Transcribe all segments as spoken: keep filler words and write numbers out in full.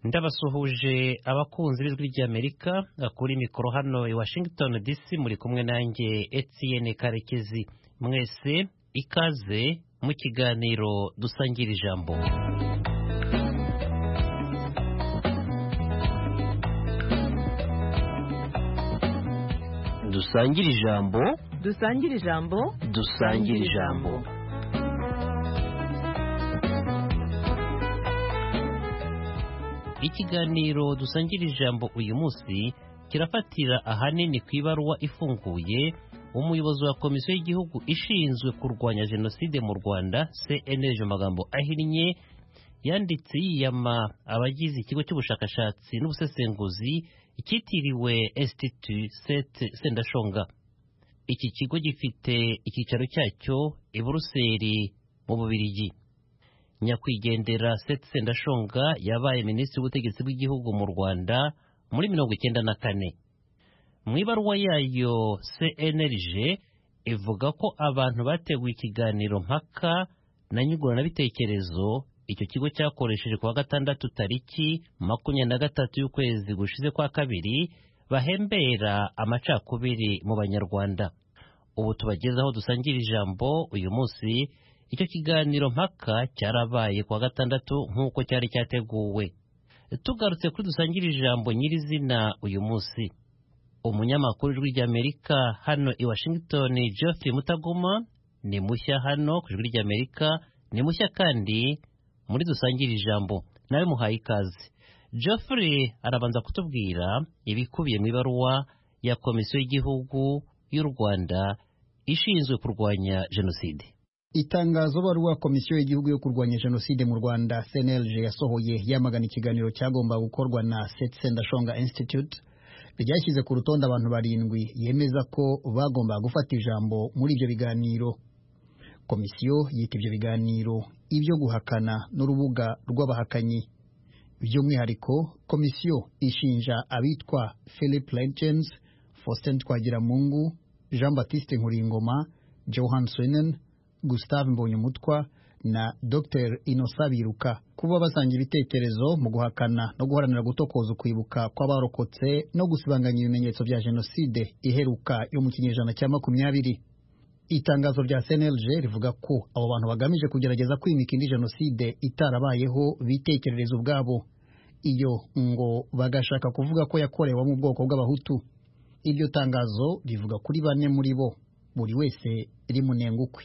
ndabasuhuje abakunzi b'ijwi ry'Amerika kuri mikoro hano i Washington D C muri kumwe nanjye Etienne Karekezi. Mwese ikaze mu kiganiro dusangira ijambo. Dusangira ijambo, dusangira ijambo, dusangira ijambo. Ikiganiro dusangira ijambo uyu munsi kirafatira ahanini ku ibaruwa ifunguye umuyobozi wa komisiyo y'igihugu ishinzwe kurwanya jenoside mu Rwanda C N L G mu magambo ahinnye yanditse yiyama abagize ikigo cy'ubushakashatsi n'ubusesenguzi cyitiriwe Institut Sendashonga. Iki kigo gifite icyicaro cyacyo i Buruseli mu Bubiligi. Nyakwigendera Sendashonga yabaye minisitiri w'ubutegetsi bw'igihugu mu Rwanda muri mirongo icyenda na kane. Mu ibaruwa yayo C N L G ivuga ko abantu bateguye ikiganiro mpaka na nyunguranabitekerezo icyo kigo cyakoresheje kuwa gatandatu tariki makumyabiri na gatatu y'ukwezi gushize kwa kabiri bahembera amacakubiri mu Banyarwanda. Ubu tubagezaho dusangira ijambo uyu munsi. Icyo kiganiro mpaka cyarabaye kuwa gatandatu nk'uko cyari cyateguwe. Tugarutse kuri dusangira ijambo nyirizina uyu munsi, umunyamakuru w'ijwi ry'Amerika hano i Washington Geoffrey Mutagoma ni mushya hano ku ijwi ry'Amerika, ni mushya kandi muri dusangira ijambo. Nawe muhaye ikaze. Geoffrey arabanza kutubwira ibikubiye mu ibaruwa ya komisiyo y'igihugu y'u Rwanda ishinzwe kurwanya jenoside. Itangazo baruwa komisiyo y'igihugu yo kurwanya jenoside mu Rwanda C N L G yasohoye yamagana ikiganiro cyagomba gukorwa na Sendashonga Institute ryashyize ku rutonde abantu barindwi yemeza ko bagomba gufata ijambo muri ibyo biganiro. Komisiyo yita ibyo biganiro ibyo guhakana n'urubuga rw'abahakanyi. By'umwihariko komisiyo ishinja abitwa Philip Legends, Faustin Twagiramungu, Jean Baptiste Nkuringoma, Johan Swenen, Gustave Mbonyumutwa na Docteur Innocent Biruka kuba basanga ibitekerezo mu guhakana no guharanira gutokoza ukwibuka kw'abarokotse no gusibanganya ibimenyetso bya jenoside iheruka yo mu kinyejana cya makumyabiri. Itangazo rya C N L G rivuga ko abo bantu bagamije kugerageza kwimika indi jenoside itarabayeho bitekerereza ubwabo, iyo ngo bagashaka kuvuga ko yakorewe mu bwoko bw'abahutu. Iryo tangazo rivuga kuri bane muri bo, buri wese rimunengukwe.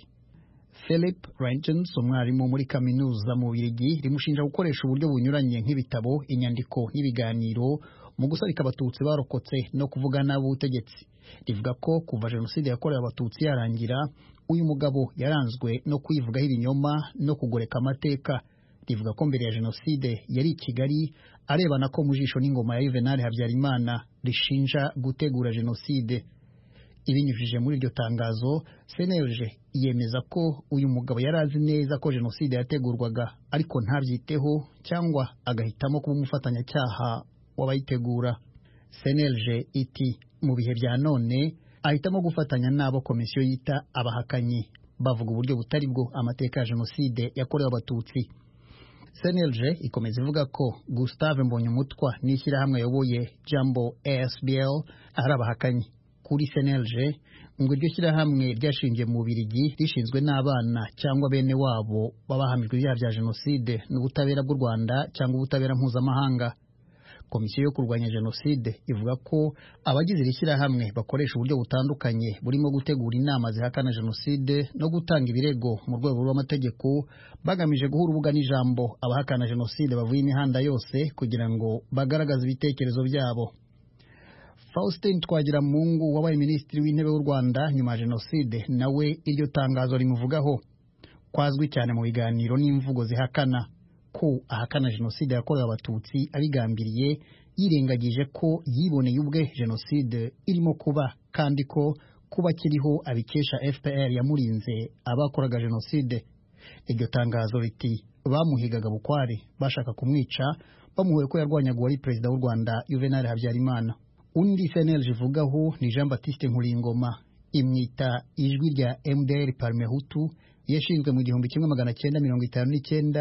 Philip Legends, umwarimu muri kaminuza mu Bubiligi, rimushinja gukoresha uburyo bunyuranye nk'ibitabo, inyandiko n'ibiganiro mu gusarika abatutsi barokotse no kuvuga nabi ubutegetsi. Rivuga ko kuva jenoside yakorewe abatutsi yarangira uyu mugabo yaranzwe no kwivugaho ibinyoma no kugoreka amateka. Rivuga ko mbere ya jenoside yari i Kigali arebana ko mu jisho n'ingoma ya Juvenal Habyarimana rishinja gutegura jenoside. Ibinyujije muri iryo tangazo, C N L G yemeza ko uyu mugabo yari azi neza ko jenoside yategurwaga ariko ntabyiteho cyangwa agahitamo kuba umufatanyacyaha w'abayitegura. C N L G iti mu bihe bya none ahitamo gufatanya n'abo komisiyo yita abahakanyi bavuga uburyo butari bwo amateka ya jenoside yakorewe abatutsi. C N L G ikomeza ivuga ko Gustave Mbonyumutwa n'ishyirahamwe ayoboye Jambo A S B L ari abahakanyi. Kuri C N L G ngo iryo shyirahamwe ryashingiye mu Bubiligi rishinzwe n'abana cyangwa bene wabo babahamijwe ibyaha bya jenoside n'ubutabera bw'u Rwanda cyangwa ubutabera mpuzamahanga. Komisiyo yo kurwanya jenoside ivuga ko abagize iri shyirahamwe bakoresha uburyo butandukanye burimo gutegura inama zihakana jenoside no gutanga ibirego mu rwego rw'amategeko bagamije guha urubuga n'ijambo abahakana jenoside bavuye imihanda yose kugira ngo bagaragaze ibitekerezo byabo. Faustin Twagiramungu wabaye minisitiri w'intebe w'u Rwanda nyuma ya jenoside nawe iryo tangazo rimuvugaho kwazwi cyane mu biganiro n'imvugo zihakana ko ahakana jenoside yakorewe abatutsi abigambiriye, yirengagije ko yiboneye ubwe jenoside irimo kuba kandi ko kuba kiriho abikesha F P R yamurinze abakoraga jenoside. Iryo tangazo riti bamuhigaga bukware bashaka kumwica bamuhuye ko yarwanyaga uwari perezida w'u Rwanda Juvenal Habyarimana. Undi C N L G ivugaho ni Jean Baptiste Nkuringoma, imwita ijwi rya M D R Parmehutu, yashinzwe mu gihumbi kimwe magana cyenda mirongo itanu n'icyenda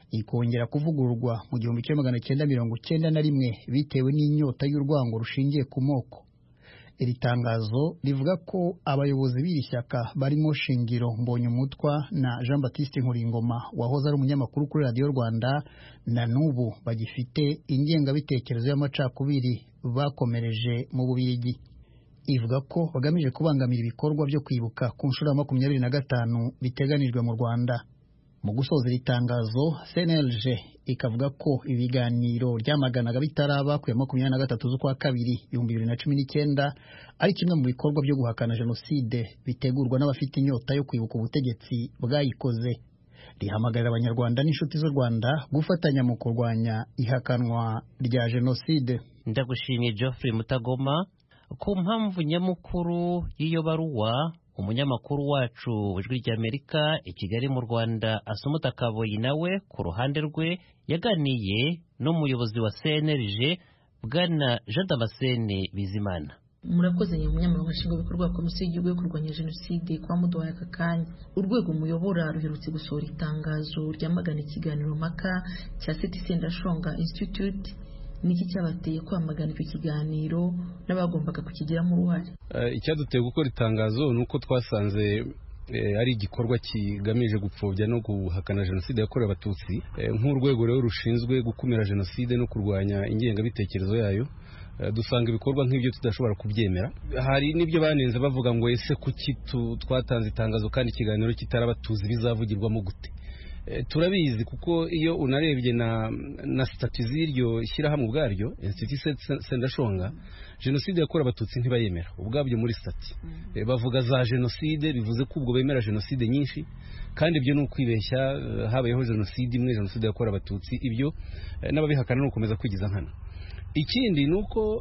ikongera kuvugururwa mu gihumbi kimwe magana cyenda mirongo cyenda na rimwe bitewe n'inyota y'urwango rushingiye ku moko. Iri tangazo rivuga ko abayobozi b'iri shyaka barimo Shingiro Mbonyumutwa na Jean Baptiste Nkuringoma wahoze ari umunyamakuru kuri Radio Rwanda na n'ubu bagifite ingengabitekerezo y'amacakubiri bakomereje mu Bubiligi. Ivuga ko bagamije kubangamira ibikorwa byo kwibuka ku nshuro ya makumyabiri na gatanu biteganijwe mu Rwanda. Mu gusoza iri tangazo, C N L G ikavuga ko ibiganiro ryamaganaga bitaraba ku ya makumyabiri na gatatu z'ukwa kabiri ibihumbi bibiri na cumi n'icyenda ari kimwe mu bikorwa byo guhakana jenoside bitegurwa n'abafite inyota yo kwibuka ubutegetsi bwayikoze. Rihamagarira abanyarwanda n'inshuti z'u Rwanda gufatanya mu kurwanya ihakanwa rya jenoside. Ndagushimiye Geoffrey Mutagoma. Ku mpamvu nyamukuru y'iyo baruwa, umunyamakuru wacu w'Ijwi ry'Amerika i Kigali mu Rwanda Asumuta Kaboyi nawe ku ruhande rwe yaganiye n'umuyobozi wa C N L G Bwana Jean Damascene Bizimana. Murakoze umunyamabanga nshingwabikorwa wa Komisiyo y'Igihugu yo kurwanya Jenoside kwa muduhaye aka kanya. Urwego muyobora ruherutse gusohora itangazo ryamagana ikiganiro mpaka cya Seti Sendashonga Institute. Niki cyabateye kwamagana icyo kiganiro n'abagombaga kukigiramo uruhare? Uh, icyaduteye gukora itangazo nuko twasanze eh, ari igikorwa kigamije gupfobya no guhakana jenoside yakorewe abatutsi, eh, nk'urwego rero rushinzwe gukumira jenoside no kurwanya ingengabitekerezo yayo. Uh, dusanga ibikorwa nk'ibyo tudashobora kubyemera. Hari nibyo banenze bavuga ngo ese kuki twatanze itangazo kandi ikiganiro kitarabatuzi bizavugirwamo gute? Turabizi kuko iyo unarebye na na statut z'iryo shyirahamwe ubwaryo Institut Sendashonga, jenoside yakorewe abatutsi ntibayemera ubwabyo muri statut. Mm. Bavuga za jenoside, bivuze ko ubwo bemera jenoside nyinshi, kandi ibyo ni ukwibeshya. Habayeho jenoside imwe, jenoside yakorewe abatutsi. Ibyo n'ababihakana no gukomeza kwigiza nkana. Ikindi nuko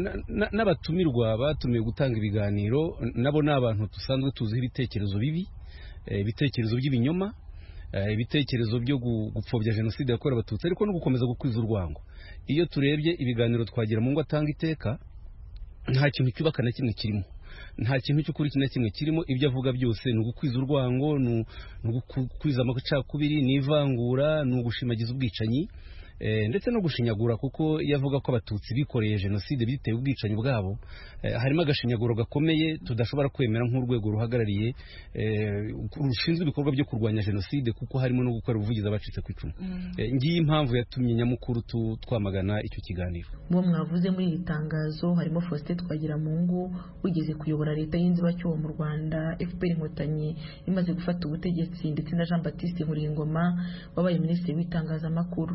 n'abatumirwa batumiye gutanga ibiganiro nabo n'abantu dusanzwe tuzi ibitekerezo bibi, ibitekerezo by'ibinyoma, ibitekerezo byo gupfobya jenoside yakorewe abatutsi, ariko no gukomeza gukwiza urwango. Iyo turebye ibiganiro twagira mu ngo atanga iteka, nta kintu cyubaka na kimwe kirimo, nta kintu cy'ukuri na kimwe kirimo. Ibyo avuga byose ni ugukwiza urwango, ni ugukwiza amacakubiri, ni ivangura, ni ugushimagiza ubwicanyi, E, ndetse no gushinyagura, kuko yavuga ko abatutsi bikoreye jenoside bitewe ubwicanyi bwabo. E, harimo agashinyaguro gakomeye tudashobora kwemera nk'urwego ruhagarariye e, rushinzwe ibikorwa byo kurwanya jenoside, kuko harimo no gukora ubuvugizi abacitse ku icumu. Mm. E, ngiyi impamvu yatumye nyamukuru twamagana icyo kiganiro. Mu mwavuze muri iri tangazo harimo Faustin Twagiramungu wigeze kuyobora leta y'inzibacyuho mu Rwanda F P R Inkotanyi imaze gufata ubutegetsi, ndetse na Jean Baptiste Nkuringoma wabaye minisitiri w'itangazamakuru.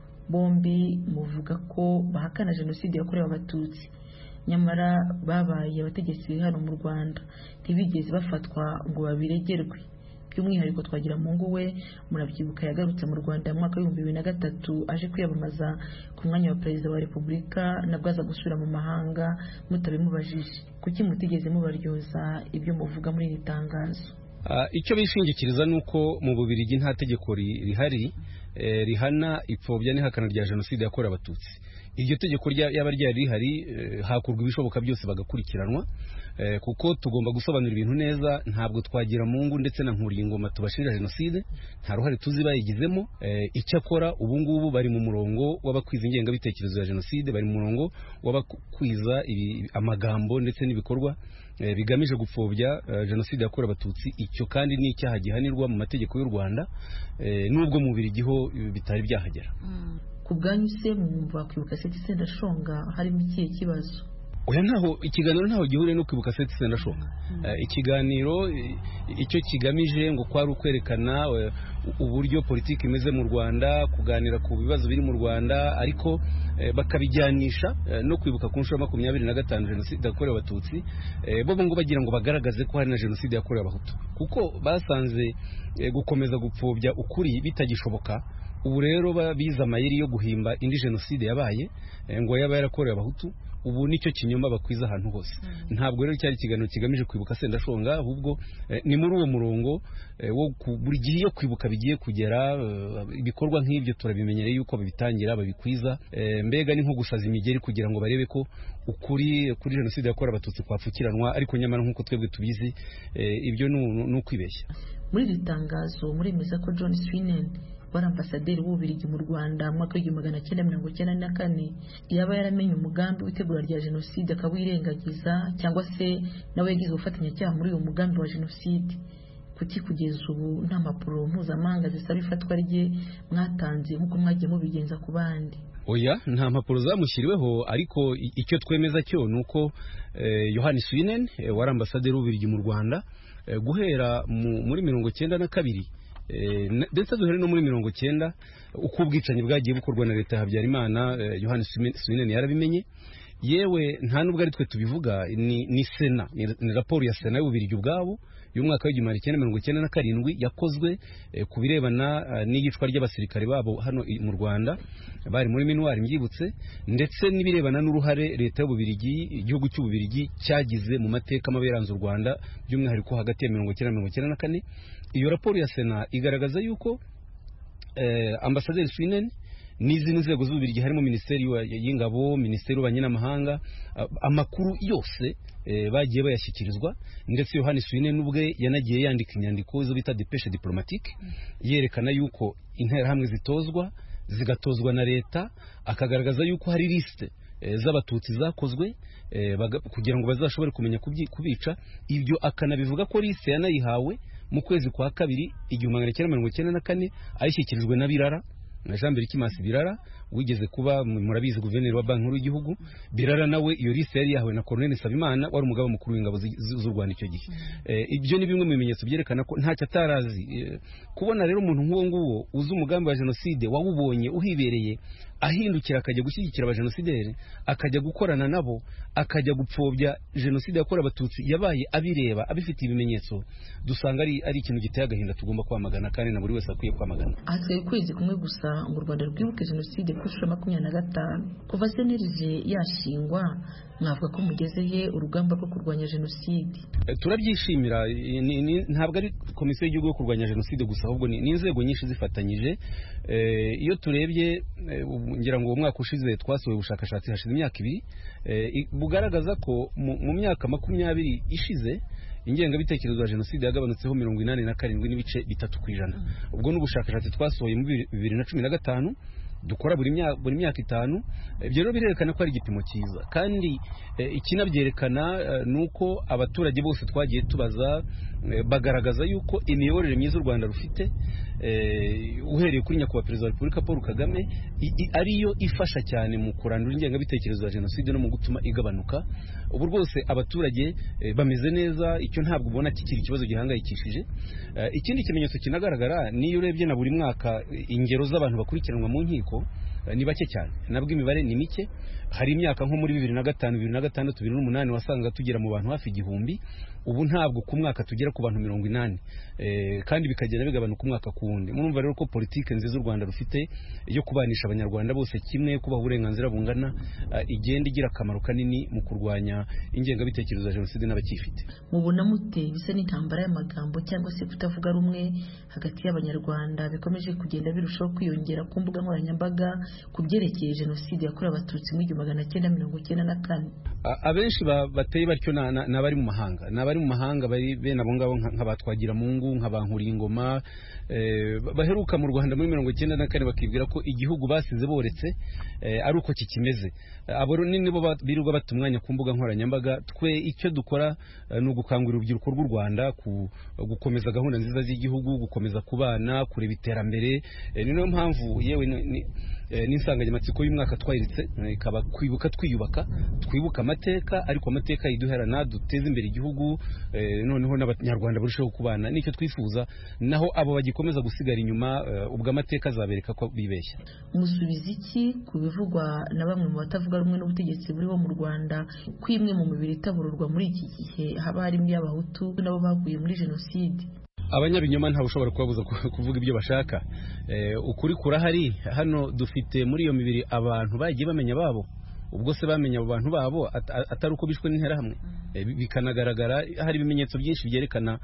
Bombi muvuga ko bahakana jenoside yakorewe abatutsi, nyamara babaye abategetsi hano mu Rwanda ntibigeze bafatwa ngo babiregerwe. By'umwihariko Twagiramungu we murabyibuka yagarutse mu Rwanda mu mwaka w'ibihumbi bibiri na gatatu aje kwiyamamaza ku mwanya wa perezida wa Repubulika, nabwo aza gusubira mu mahanga mutabimubajije. Kuki mutigeze mubaryoza ibyo muvuga muri iri tangazo? Uh, icyo bishingikiriza nuko mu Bubiligi nta tegeko rihari eh, rihana ipfobya n'ihakana rya jenoside yakorewe abatutsi. Iryo tegeko ryaba ryari rihari, eh, hakurwa ibishoboka byose bagakurikiranwa, eh, kuko tugomba gusobanura ibintu neza. Ntabwo Twagiramungu ndetse na Nkuringoma tubashinja jenoside, nta ruhare tuzi bayigizemo. Eh, icyakora ubu ngubu bari mu murongo w'abakwiza ingengabitekerezo ya jenoside, bari mu murongo w'abakwiza amagambo ndetse n'ibikorwa E, bigamije gupfobya uh, jenoside yakorewe abatutsi. Icyo kandi ni icyaha gihanirwa mu mategeko y'u Rwanda, e, nubwo mu Bubiligi ho bitari byahagera. Mm. Ku bwanyu se mwumva kwibuka Seti Sendashonga harimo ikihe kibazo? Oya, ntaho ikiganiro ntaho gihure no kwibuka Seti Sendashonga. Mm. Uh, ikiganiro icyo kigamije ngo kwari ukwerekana uh, uburyo politiki imeze mu Rwanda, kuganira ku bibazo biri mu Rwanda, ariko E, bakabijyanisha e, no kwibuka ku nshuro makumyabiri na gatanu jenoside yakorewe abatutsi. E, bo ngo bagira ngo bagaragaze ko hari na jenoside yakorewe abahutu, kuko basanze e, gukomeza gupfobya ukuri bitagishoboka. Ubu rero biza amayeri yo guhimba indi jenoside yabaye, e, ngo yaba yarakorewe abahutu. Ubu nicyo kinyoma bakwiza ahantu hose. Mm. Ntabwo rero cyari ikiganiro kigamije kwibuka Sendashonga, ahubwo eh, ni muri uwo murongo eh, wo buri gihe yo kwibuka bigiye kugera. Eh, ibikorwa nk'ibyo turabimenyereye yuko babitangira babikwiza, eh, mbega ni nko gusaza imigeri kugira ngo barebe ko ukuri kuri jenoside yakorewe abatutsi kwapfukiranwa, ariko nyamara nk'uko twebwe tubizi eh, ibyo ni ukwibeshya. Muri iri tangazo muremeza ko John Sweeney wari ambasaderi w'Ububiligi mu Rwanda mu mwaka w'igihumbi magana cyenda mirongo cyenda na kane yaba yaramenye umugambi w'itegura rya jenoside akawirengagiza cyangwa se nawe yagize ubufatanyacyaha muri uyu mugambi wa jenoside, kuki kugeza ubu nta mpapuro mpuzamahanga zisaba ifatwa rye mwatanze nk'uko mwagiye mubigenza ku bandi? Oya, nta mpapuro zamushyiriweho, ariko icyo twemeza cyo ni uko eh, Yohani Swinen eh, wari ambasaderi w'Ububiligi mu Rwanda eh, guhera muri mirongo cyenda na kabiri eh, ndetse duhere no muri mirongo cyenda uko ubwicanyi bwagiye bukorwa na leta ya Habyarimana, eh, Yohani Swinen yarabimenye. Yewe nta nubwo ari twe tubivuga, ni, ni Sena, ni, ni raporo ya Sena y'Ububiligi ubwabo y'umwaka w'igihumbi magana cyenda mirongo cyenda na karindwi yakozwe eh, ku birebana uh, n'iyicwa ry'abasirikare babo hano mu Rwanda bari muri minuwari mbyibutse, ndetse n'ibirebana n'uruhare leta y'Ububiligi, igihugu cy'Ububiligi cyagize mu mateka mabi yaranze u Rwanda by'umwihariko hagati ya mirongo cyenda na mirongo cyenda na kane. Iyo raporo ya Sena igaragaza yuko eh, ambasaderi Swinen n'izindi nzego z'Ububiligi harimo minisiteri y'ingabo, minisiteri y'ububanyi n'amahanga, amakuru yose e, bagiye bayashyikirizwa, ndetse Yohani Swinen ubwe yanagiye yandika inyandiko zo bita depeshe diplomatique yerekana yuko interahamwe zitozwa zigatozwa na leta, akagaragaza yuko hari liste e, z'abatutsi zakozwe e, kugira ngo bazashobore kumenya kubica. Ibyo akanabivuga ko liste yanayihawe mu kwezi kwa kabiri igihumbi magana cyenda mirongo cyenda na kane ayishyikirijwe na Birara na Jean Berikimasi Birara wigeze kuba murabizi guverineri wa banki nkuru y'igihugu. Birara nawe iyo liste yari yahawe na Colonel Nsabimana wari umugaba mukuru w'ingabo z'u Rwanda icyo gihe. Eh, ibyo ni bimwe mu bimenyetso byerekana ko ntacyo atarazi. Eh, kubona rero umuntu nk'uwo nguwo uzi umugambi wa jenoside wawubonye uhibereye ahindukira akajya gushyigikira abajenosideri, akajya gukorana nabo, akajya gupfobya jenoside yakorewe abatutsi yabaye abireba abifitiye ibimenyetso, dusanga ari ari ikintu giteye agahinda tugomba kwamagana kandi na buri wese akwiye kwamagana. Hasigaye ukwezi kumwe gusa ngo u Rwanda rwibuke jenoside ku nshuro makumyabiri na gatanu. Kuva C N L G yashingwa mwavuga ko mugezeye urugamba rwo kurwanya jenoside? E, turabyishimira. Ntabwo ari komisiyo y'igihugu yo kurwanya jenoside gusa, ahubwo ni inzego nyinshi zifatanyije. E, iyo turebye e, ngira ngo umwaka ushize twasohoye ubushakashatsi hashize imyaka ibiri e, bugaragaza ko mu myaka makumyabiri ishize ingengabitekerezo ya jenoside yagabanutseho mirongo inani na karindwi n'ibice bitatu ku ijana. Ubwo n'ubushakashatsi twasohoye mu bibiri na cumi na gatanu dukora buri myaka buri myaka itanu. Ibyo rero birerekana ko ari igipimo cyiza, kandi e, ikinabyerekana e, nuko abaturage bose twagiye tubaza e, bagaragaza yuko imiyoborere myiza u Rwanda rufite e, uhereye kuri nyakubahwa perezida wa Repubulika Paul Kagame ariyo ifasha cyane mu kurandura ingengabitekerezo ya jenoside no mu gutuma igabanuka. Ubu rwose abaturage e, bameze neza, icyo ntabwo ubona kikiri ikibazo gihangayikishije. E, ikindi kimenyetso kinagaragara niyo urebye na buri mwaka ingero z'abantu bakurikiranwa mu nkiko ni bake cyane, nabwo imibare ni mike. Hari imyaka nko muri bibiri na gatanu, bibiri na gatandatu, bibiri n'umunani wasanga tugera mu bantu hafi igihumbi. Ubu ntabwo ku mwaka tugera ku bantu mirongo inani, e, kandi bikagenda bigabanuka umwaka ku wundi. Murumva rero ko politike nziza u Rwanda rufite yo kubanisha abanyarwanda bose kimwe, kubaha uburenganzira bungana, uh, igenda igira akamaro kanini mu kurwanya ingengabitekerezo ya jenoside n'abakifite. Mubona mute bisa n'intambara y'amagambo cyangwa se kutavuga rumwe hagati y'abanyarwanda bikomeje kugenda birushaho kwiyongera ku mbuga nkoranyambaga ku byerekeye jenoside yakorewe abatutsi mu igihumbi magana cyenda mirongo cyenda na kane? Abenshi bateye batyo n'abari mu mahanga, n'abari mu mahanga bari bene abo ngabo nk'abatwagira mungu, nk'abankuriye ingoma, eh, baheruka mu Rwanda muri mirongo cyenda na kane bakibwira ko igihugu basize boretse eh, ari uko kikimeze. Abo nibo birirwa bata umwanya ku mbuga nkoranyambaga. Twe icyo dukora uh, ni ugukangurira urubyiruko rw'u Rwanda ku gukomeza gahunda nziza z'igihugu, gukomeza kubana, kureba iterambere. E, ni nayo mpamvu yewe n'insanganyamatsiko y'umwaka twayiritse ikaba kwibuka twiyubaka, twibuka amateka, ariko amateka yiduherana, duteze imbere igihugu, e, noneho n'abanyarwanda barushaho kubana. Nicyo twifuza, naho abo bagikomeza gusigara inyuma uh, ubwo amateka azabereka ko bibeshya. Musubiza iki ku bivugwa na bamwe mu batavuga rumwe n'ubutegetsi buriho mu Rwanda ko imwe mu mibiri itabururwa muri iki gihe haba harimo y'abahutu nabo baguye muri jenoside? Abanyabinyoma nta bushobora kubabuza kuvuga ibyo bashaka. E, ukuri kurahari. Hano dufite muri iyo mibiri abantu bagiye bamenya babo, ubwo se bamenya abo bantu babo at, atari uko bishwe n'interahamwe. E, bikanagaragara hari ibimenyetso byinshi byerekana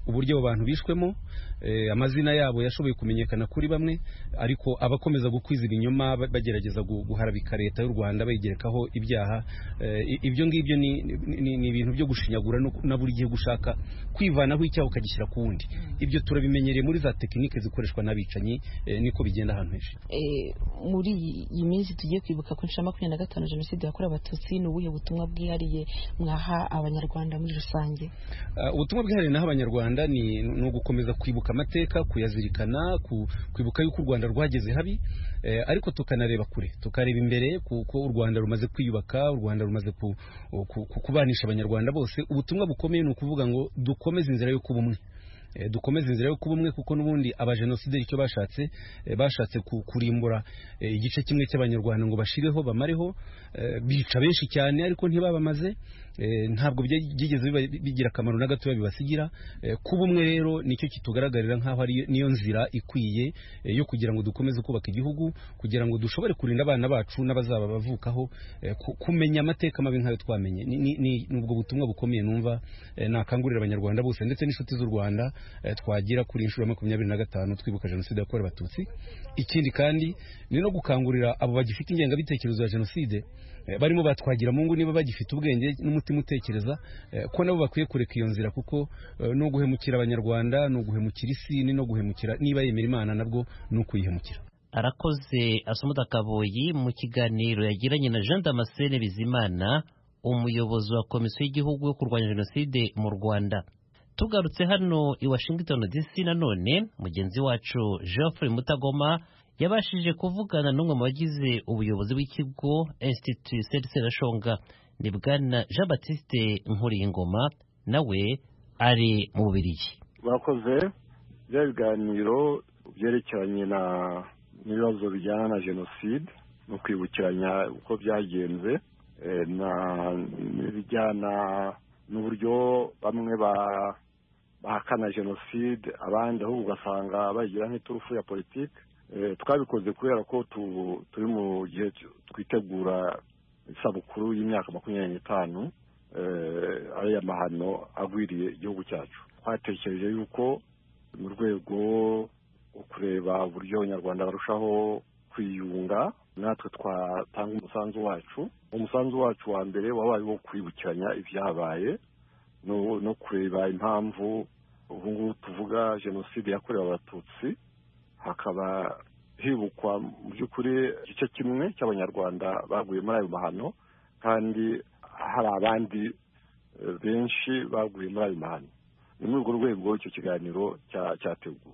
uburyo abo bantu bishwemo, amazina yabo yashoboye kumenyekana kuri bamwe, ariko abakomeza gukwiza ibinyoma bagerageza guharabika leta y'u Rwanda bayigerekaho ibyaha, ibyo ngibyo ni ibintu byo gushinyagura na buri gihe gushaka kwivanaho icyaha ukagishyira ku wundi. Ibyo turabimenyereye muri za tekinike zikoreshwa n'abicanyi, niko bigenda ahantu henshi. Muri iyi minsi tugiye kwibuka ku nshuro makumyabiri na gatanu jenoside yakorewe abatutsi, ni ubuhe butumwa bwihariye mwaha abanyarwanda muri rusange? Ubutumwa bwihariye naho abanyarwanda ni no gukomeza kwibuka amateka, kuyazirikana, kwibuka yuko u Rwanda rwageze habi, ariko tukanareba kure, tukareba imbere kuko u Rwanda rumaze kwiyubaka, u Rwanda rumaze kubanisha abanyarwanda bose. Ubutumwa bukomeye ni ukuvuga ngo dukomeze inzira yo kuba umwe, dukomeze inzira yo kuba umwe, kuko n'ubundi abajenosideri icyo bashatse bashatse kurimbura igice kimwe cy'abanyarwanda ngo bashireho bamareho, bica benshi cyane ariko ntibabamaze, ntabwo byigeze bigira akamaro na gato bibasigira. Kuba umwe rero nicyo kitugaragarira nk'aho ari niyo nzira ikwiye yo kugira ngo dukomeze kubaka igihugu, kugira ngo dushobore kurinda abana bacu n'abazaba bavukaho kumenya amateka mabi nk'ayo twamenye. Ni ubwo butumwa bukomeye numva nakangurira abanyarwanda bose ndetse n'inshuti z'u Rwanda twagira kuri inshuro makumyabiri na gatanu twibuka jenoside yakorewe abatutsi. Ikindi kandi ni no gukangurira abo bagifite ingengabitekerezo ya jenoside, barimo batwagira mungu, niba bagifite ubwenge n'umutima utekereza, ko nabo bakwiye kureka iyo nzira, kuko no guhemukira abanyarwanda, no guhemukira isi, ni no guhemukira niba yemera Imana nabwo no kuyihemukira. Arakoze Asumuta Kaboyi mu kiganiro yagiranye na Jean Damascene Bizimana, umuyobozi wa Komisiyo y'Igihugu yo kurwanya jenoside mu Rwanda. Tugarutse hano i Washington D C, nanone mugenzi wacu Geoffrey Mutagoma yabashije kuvugana n'umwe mu bagize ubuyobozi bw'ikigo Institut Sendashonga, ni bwana Jean Baptiste Nkuringoma, nawe ari mu Bubiligi. Bakoze bya biganiro byerekeranye na n'ibibazo bijyana na jenoside no kwibukiranya uko byagenze, na bijyana n'uburyo bamwe ba bahakana jenoside, abandi ahubwo ugasanga bagira nk'iturufu ya politiki. Twabikoze kubera ko turi mu gihe twitegura isabukuru y'imyaka makumyabiri n'itanu ariya mahano agwiriye igihugu cyacu. Twatekereje yuko mu rwego rwo kureba uburyo abanyarwanda barushaho kwiyunga, natwe twatanga umusanzu wacu. Umusanzu wacu wa mbere wabaye wo kwibukiranya ibyabaye no kureba impamvu ubu ngubu tuvuga jenoside yakorewe abatutsi, hakaba hibukwa mu by'ukuri igice kimwe cy'abanyarwanda baguye muri ayo mahano, kandi hari abandi benshi baguye muri ayo mahano. Ni muri urwo rwego icyo kiganiro cyateguwe.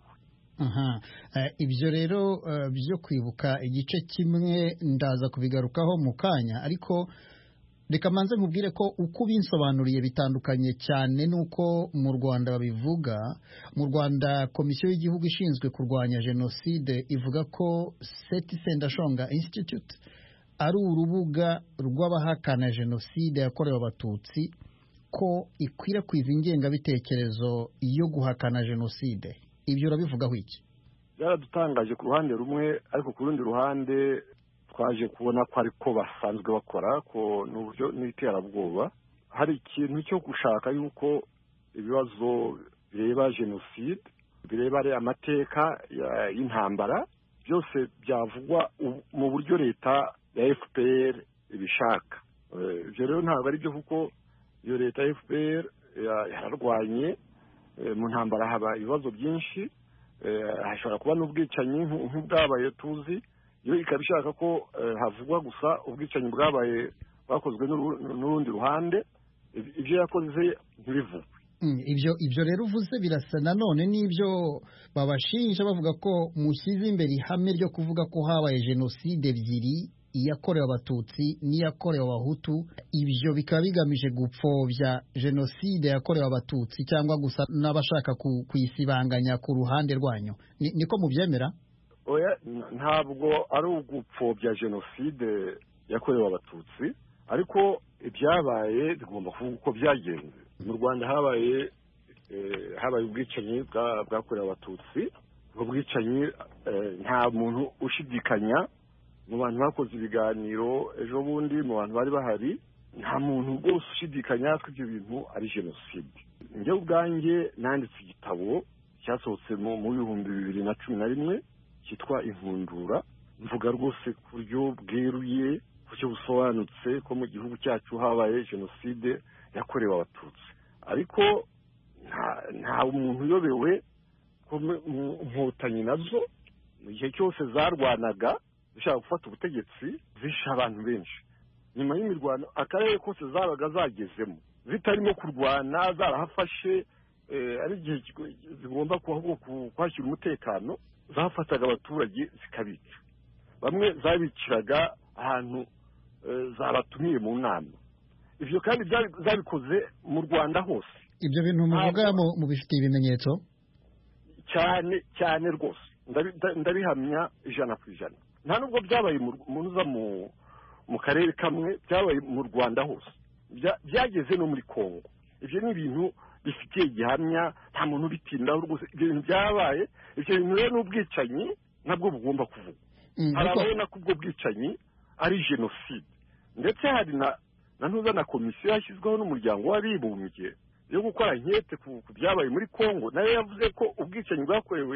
Ibyo rero byo kwibuka igice kimwe ndaza kubigarukaho mu kanya, ariko reka manze nkubwire ko uko binsobanuriye bitandukanye cyane nuko mu Rwanda babivuga. Mu Rwanda Komisiyo y'Igihugu ishinzwe kurwanya jenoside ivuga ko Sendashonga Institute ari urubuga rw'abahakana jenoside yakorewe abatutsi, ko ikwirakwiza ingengabitekerezo yo guhakana jenoside. Ibyo urabivugaho iki? Byaradutangaje ku ruhande rumwe, ariko ku rundi ruhande twaje kubona ko ariko basanzwe bakora, ko n'uburyo n'iterabwoba. Hari ikintu cyo gushaka yuko ibibazo bireba jenoside, bireba amateka y'intambara, byose byavugwa mu buryo leta ya F P R ibishaka. Ibyo rero ntabwo ari byo, kuko iyo leta ya F P R yararwanye mu ntambara, haba ibibazo byinshi, hashobora kuba n'ubwicanyi nk'ubwabaye tuzi. Iyo ikaba ishaka ko havugwa gusa ubwicanyi bwabaye bwakozwe n'urundi ruhande, ibyo yakoze ntibivugwe. Ibyo ibyo rero uvuze birasa nanone n'ibyo babashinja, bavuga ko mushyize imbere ihame ryo kuvuga ko habaye jenoside ebyiri, iyakorewe abatutsi n'iyakorewe abahutu. Ibyo bikaba bigamije gupfobya jenoside yakorewe abatutsi, cyangwa gusa n'abashaka kuyisibanganya ku ruhande rwanyu. Niko mubyemera? Oya, ntabwo ari ugupfobya jenoside yakorewe abatutsi, ariko ibyabaye bigomba kuvuga uko byagenze. Mu Rwanda habaye habaye ubwicanyi bwakorewe abatutsi. Ubwo bwicanyi nta muntu ushidikanya mu bantu bakoze ibiganiro ejo bundi, mu bantu bari bahari, nta muntu rwose ushidikanya ko ibyo bintu ari jenoside. njye ubwanjye nanditse igitabo cyasohotse mu bihumbi bibiri na cumi na rimwe cyitwa Inkundura, mvuga rwose ku buryo bweruye, ku buryo busobanutse ko mu gihugu cyacu habaye jenoside yakorewe abatutsi. Ariko nta umuntu uyobewe ko inkotanyi nazo mu gihe cyose zarwanaga zishaka gufata ubutegetsi zishe abantu benshi. Nyuma y'imirwano akarere kose zabaga zagezemo zitarimo kurwana, zarahafashe ari igihe zigomba kwakira umutekano, zafataga abaturage zikabica. Bamwe zabiciraga ahantu zabatumiye mu nama. Ibyo kandi zabikoze mu Rwanda hose. Ibyo bintu muvuga mu bifitiye ibimenyetso cyane cyane rwose, ndabihamya ijana ku ijana. Nta nubwo byabaye muza mu karere kamwe, byabaye mu Rwanda hose, byageze no muri Kongo. Ibyo ni ibintu bifitiye gihamya, nta muntu ubitindaho rwose. Ibyo bintu byabaye, ibyo bintu rero n'ubwicanyi nabwo bugomba kuvuga. Harabona ko ubwo bwicanyi ari jenoside, ndetse hari na ntuza na komisiyo yashyizweho n'umuryango w'abibumbye yo gukora nkete ku byabaye muri Kongo, nayo yavuze ko ubwicanyi bwakorewe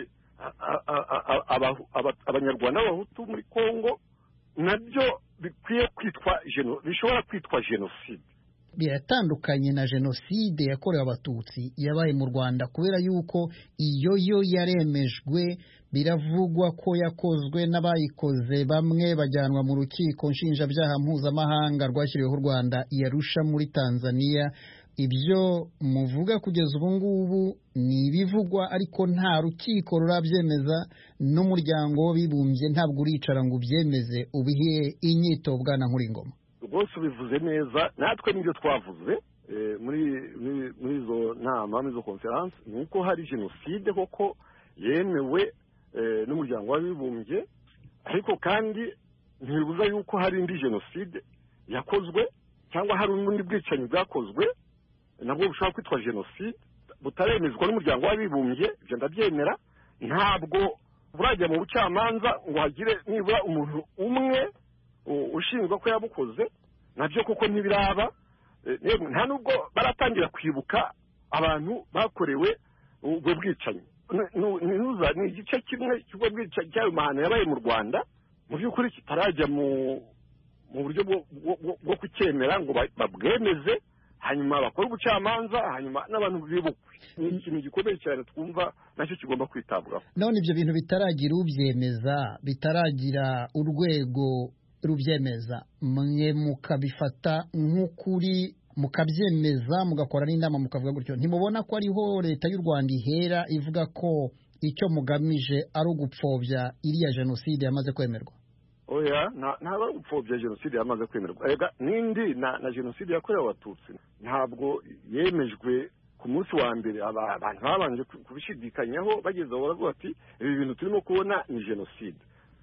abanyarwanda b'abahutu muri Kongo nabyo bikwiye kwitwa bishobora kwitwa jenoside. Biratandukanye na jenoside yakorewe abatutsi yabaye mu Rwanda, kubera yuko iyo yo yaremejwe, biravugwa ko yakozwe n'abayikoze bamwe bajyanwa mu rukiko nshinjabyaha mpuzamahanga rwashyiriweho u Rwanda i Arusha muri Tanzania. Ibyo muvuga kugeza ubu ngubu ni ibivugwa, ariko nta rukiko rurabyemeza, n'umuryango w'abibumbye ntabwo uricara ngo ubyemeze. Ubihe inyito Bwana Nkuringoma? Rwose ubivuze neza, natwe nibyo twavuze muri muri izo nama, muri izo konferanse, ni uko hari jenoside koko yemewe n'umuryango w'abibumbye, ariko kandi ntibibuza yuko hari indi jenoside yakozwe cyangwa hari ubundi bwicanyi bwakozwe nabwo bushobora kwitwa jenoside butaremezwa n'umuryango w'abibumbye. Ibyo ndabyemera. Ntabwo burajya mu bucamanza ngo hagire nibura umuntu umwe ushinzwe ko yabukoze, nabyo kuko ntibiraba. Nta nubwo baratangira kwibuka abantu bakorewe ubwo bwicanyi. Ni igice kimwe cy'ubwo bwicanyi cy'ayo mahano yabaye mu Rwanda, mu by'ukuri kitarajya mu buryo bwo kucyemera ngo babwemeze, hanyuma bakora ubucamanza, hanyuma n'abantu bibukwe. Ni ikintu gikomeye cyane twumva nacyo kigomba kwitabwaho. None ibyo bintu bitaragira ubyemeza, bitaragira urwego rubyemeza, mwe mukabifata nk'ukuri, mukabyemeza, mugakora n'inama, mukavuga gutyo, ntimubona ko ariho leta y'u Rwanda ihera ivuga ko icyo mugamije ari ugupfobya iriya jenoside yamaze kwemerwa? Oya, ntabwo ari ugupfobya jenoside yamaze kwemerwa. Ega n'indi na jenoside yakorewe abatutsi ntabwo yemejwe ku munsi wa mbere. Abantu babanje kubishidikanyaho, bageze aho baravuga ati ibi bintu turimo kubona ni jenoside.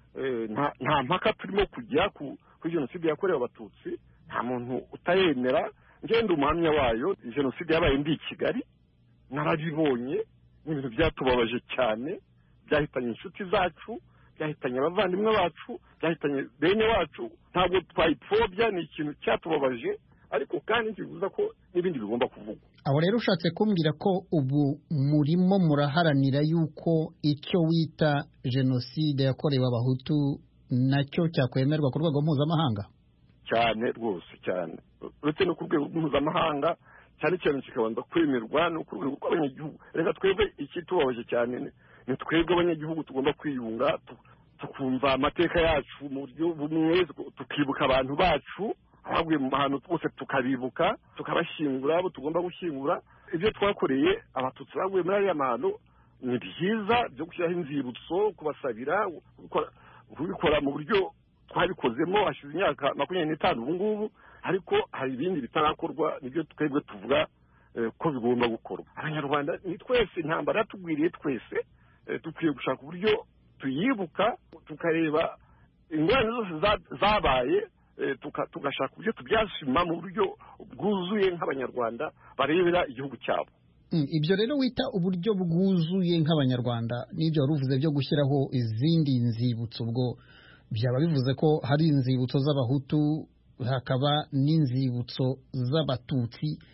Nta mpaka turimo kujya kuri jenoside yakorewe abatutsi, nta muntu utayemera. Ngenda umuhamya wayo, jenoside yabaye ndi i Kigali, narabibonye. Ni ibintu byatubabaje cyane, byahitanye inshuti zacu, byahitanye abavandimwe bacu, byahitanye bene wacu. Ntabwo twayipfobya, ni ikintu cyatubabaje, ariko kandi ntibibuza ko n'ibindi bigomba kuvugwa. Aho rero ushatse kumbwira ko ubu murimo muraharanira yuko icyo wita jenoside yakorewe abahutu nacyo cyakwemerwa ku rwego mpuzamahanga? Cyane rwose, cyane. Uretse no ku rwego mpuzamahanga, cyane cyane kikabanza kwemerwa no ku rwego rw'abanyagihugu. Reka twebwe ikitubabaje cyane ni twebwe abanyagihugu tugomba kwiyunga, tukumva amateka yacu mu buryo bumwe, tukibuka abantu bacu abaguye mu mahano twose, tukabibuka, tukabashyingura abo tugomba gushyingura. Ibyo twakoreye abatutsi baguye muri ariya mahano ni byiza, byo gushyiraho inzibutso, kubasabira, kubikora mu buryo twabikozemo hashize imyaka makumyabiri n'itanu ubu ngubu, ariko hari ibindi bitarakorwa. Nibyo twebwe tuvuga ko bigomba gukorwa. Abanyarwanda ni twese, intambara yatugwiriye twese, dukwiye gushaka uburyo tuyibuka, tukareba ingorane zose zabaye, tugashaka uburyo tubyashima mu buryo bwuzuye nk'abanyarwanda barebera igihugu cyabo. Ibyo rero wita uburyo bwuzuye nk'abanyarwanda n'ibyo wari uvuze byo gushyiraho izindi nzibutso, ubwo byaba bivuze ko hari inzibutso z'abahutu hakaba n'inzibutso z'abatutsi.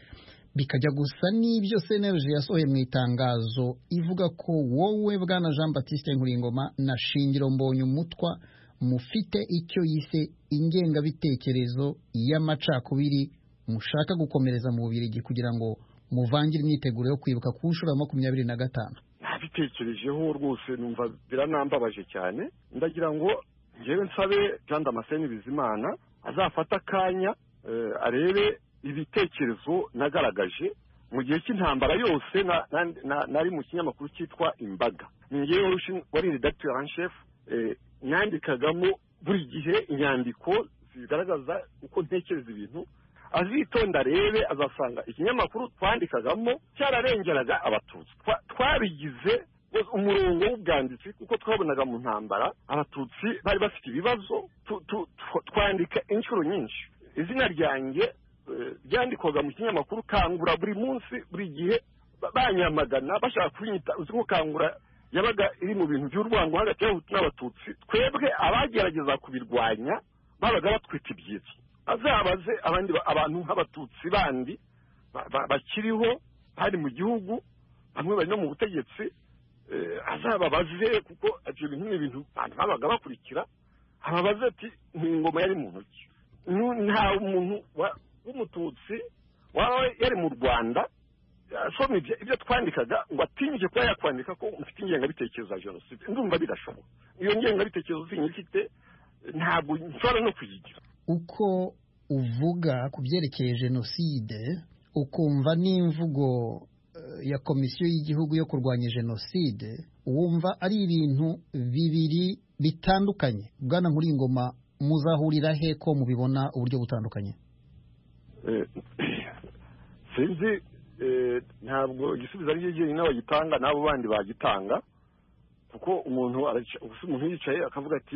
bikajya gusa n'ibyo C N L G yasohoye mu itangazo ivuga ko wowe bwana Jean Baptiste Nkuringoma na Shingiro Mbonyumutwa mufite icyo yise ingengabitekerezo y'amacakubiri mushaka gukomereza mu Bubiligi kugira ngo muvangire imyiteguro yo kwibuka ku nshuro ya makumyabiri na gatanu. Nabitekerejeho rwose numva biranambabaje cyane, ndagira ngo njyewe nsabe Jean Damascene Bizimana azafata akanya uh, arebe ibitekerezo nagaragaje mu gihe cy'intambara yose na, na, na, nari mu kinyamakuru cyitwa Imbaga. Ngewe wari redacteur en chef eh, nyandikagamo buri gihe inyandiko zigaragaza uko ntekereza ibintu, azitonda rebe azasanga ikinyamakuru twandikagamo cyararengeraga abatutsi. Twabigize umurongo w'ubwanditsi kuko twabonaga mu ntambara abatutsi bari bafite ibibazo, twandika inshuro nyinshi. Izina ryanjye byandikwaga mu kinyamakuru Kangura buri munsi buri gihe banyamagana bashaka kunyita uzi ko Kangura yabaga iri mu bintu by'urwango hagati y'abahutu n'abatutsi. Twebwe abagerageza kubirwanya babaga batwita ibyitso. Azabaze abandi abantu nk'abatutsi bandi bakiriho hari mu gihugu, bamwe bari no mu butegetsi, azababaze kuko ibyo bintu ni ibintu abantu babaga bakurikira, ababaze ati ingoma yari mu ntoki. Nta umuntu w'umututsi waba yari mu Rwanda asoma ibyo twandikaga ngo atinye kuba yakwandika ko mfite ingengabitekerezo ya jenoside. Ndumva bidashoboka. Iyo ngengabitekerezo sinyifite, ntabwo nshobora no kuyigira. Uko uvuga ku byerekeye jenoside ukumva n'imvugo ya komisiyo y'igihugu yo kurwanya jenoside, wumva ari ibintu bibiri bitandukanye. Bwana Nkuringoma, muzahurira he ko mubibona uburyo butandukanye? Sinzi, ntabwo igisubizo ari cyo nawe gitanga nabo bandi bagitanga, kuko umuntu umuntu yicaye akavuga ati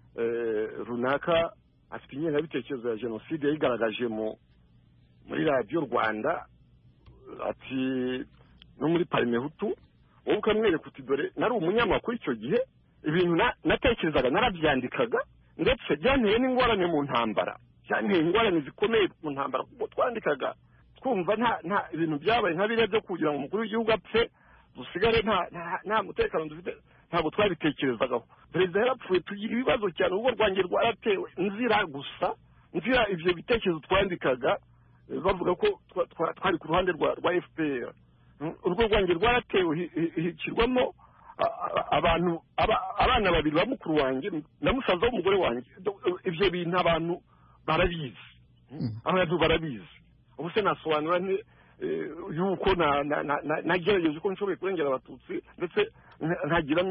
runaka afite ingengabitekerezo ya jenoside yayigaragaje mu muri radiyo Rwanda, ati no muri Parimehutu, wowe ukamwereka uti dore nari umunyamakuru icyo gihe, ibintu natekerezaga narabyandikaga, ndetse byanteye n'ingorane mu ntambara, byanteye ingorane zikomeye mu ntambara kuko twandikaga twumva nta nta ibintu byabaye nka biriya byo kugira ngo umukuru w'igihugu apfe dusigare nta nta mutekano dufite, ntabwo twabitekerezagaho. Perezida yarapfuye tugira ibibazo cyane, ubwo rwanjye rwaratewe nzira gusa nzira ibyo bitekerezo twandikaga bavuga ko twari ku ruhande rwa rwa F P R. Urwo rwanjye rwaratewe hicirwamo abantu abana babiri ba mukuru wanjye na musaza w'umugore wanjye. Ibyo bintu abantu barabizi, abantu barabizi. Ubu se nasobanura nte yuko nagerageje uko nshoboye kurengera abatutsi, ndetse ntagira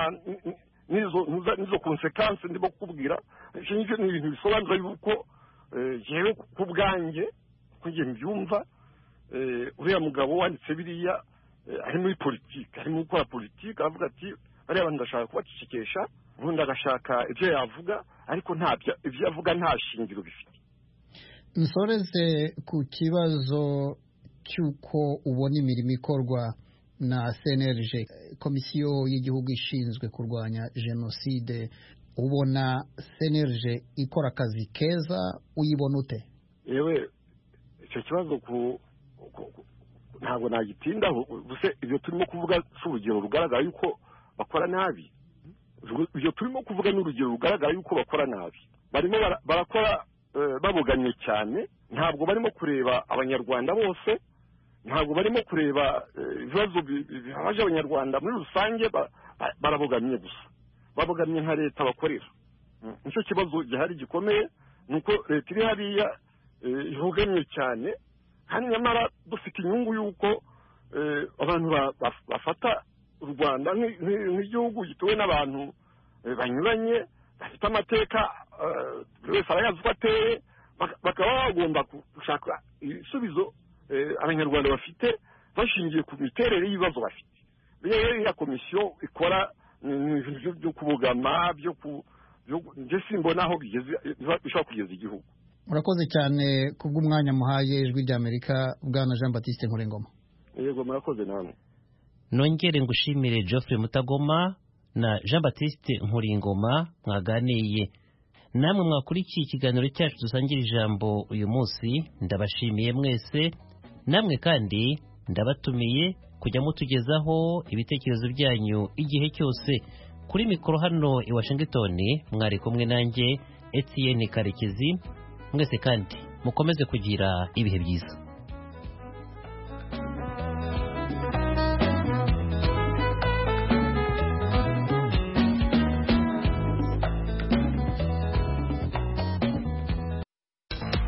n'izo nizo konsekansi ndimo kukubwira. Icyo ni ibintu bisobanura yuko jewe ku bwanjye kugiye mbyumva, uriya mugabo wanditse biriya ari muri politiki, ari mu gukora politiki, avuga ati bariya abantu ndashaka kubacecekesha, ubundi agashaka ibyo yavuga ariko ntabyo ibyo yavuga nta shingiro bifite. Nsoreze ku kibazo cy'uko ubona imirimo ikorwa na C N L G, komisiyo y'igihugu ishinzwe kurwanya jenoside, ubona C N L G ikora akazi keza, uyibona ute? Yewe icyo kibazo ku ntabwo nagitindaho, buse ibyo turimo kuvuga s'urugero rugaragara yuko bakora nabi. Ibyo turimo kuvuga n'urugero rugaragara yuko bakora nabi. Barimo barakora babogamye cyane, ntabwo barimo kureba abanyarwanda bose, ntabwo barimo kureba ibibazo bihaje abanyarwanda muri rusange, barabogamye gusa, babogamye nka leta bakorera. Nicyo kibazo gihari gikomeye, nuko leta iri hariya ibogamye cyane, kandi nyamara dufite inyungu yuko abantu bafata u Rwanda nk'igihugu gituwe n'abantu banyuranye, bafite amateka, buri wese arayazi uko ateye, bakaba bagomba gushaka ibisubizo abanyarwanda bafite bashingiye ku miterere y'ibibazo bafite. Rero iya komisiyo ikora ibintu byo kubogama, byo njye simbona aho bishobora kugeza igihugu. Murakoze cyane kubw'umwanya muhaye Ijwi ry'Amerika, Bwana Jean Baptiste Nkuringoma. Yego, murakoze namwe. Nongere ngushimire Geoffrey Mutagoma na Jean Baptiste Nkuringoma mwaganiye. Namwe mwakurikiye ikiganiro cyacu dusangira ijambo uyu munsi, ndabashimiye mwese. namwe kandi ndabatumiye kujya mutugezaho ibitekerezo byanyu igihe cyose. Kuri mikoro hano i Washington mwari kumwe nanjye Etienne Karekezi. Mwese kandi mukomeze kugira ibihe byiza.